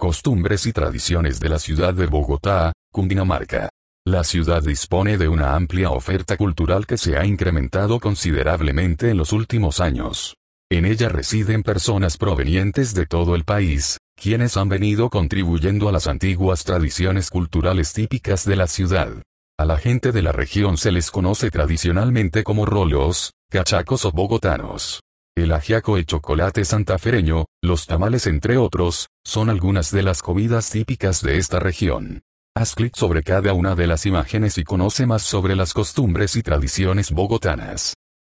Costumbres y tradiciones de la ciudad de Bogotá, Cundinamarca. La ciudad dispone de una amplia oferta cultural que se ha incrementado considerablemente en los últimos años. En ella residen personas provenientes de todo el país, quienes han venido contribuyendo a las antiguas tradiciones culturales típicas de la ciudad. A la gente de la región se les conoce tradicionalmente como rolos, cachacos o bogotanos. El ajiaco y chocolate santafereño, los tamales entre otros, son algunas de las comidas típicas de esta región. Haz clic sobre cada una de las imágenes y conoce más sobre las costumbres y tradiciones bogotanas.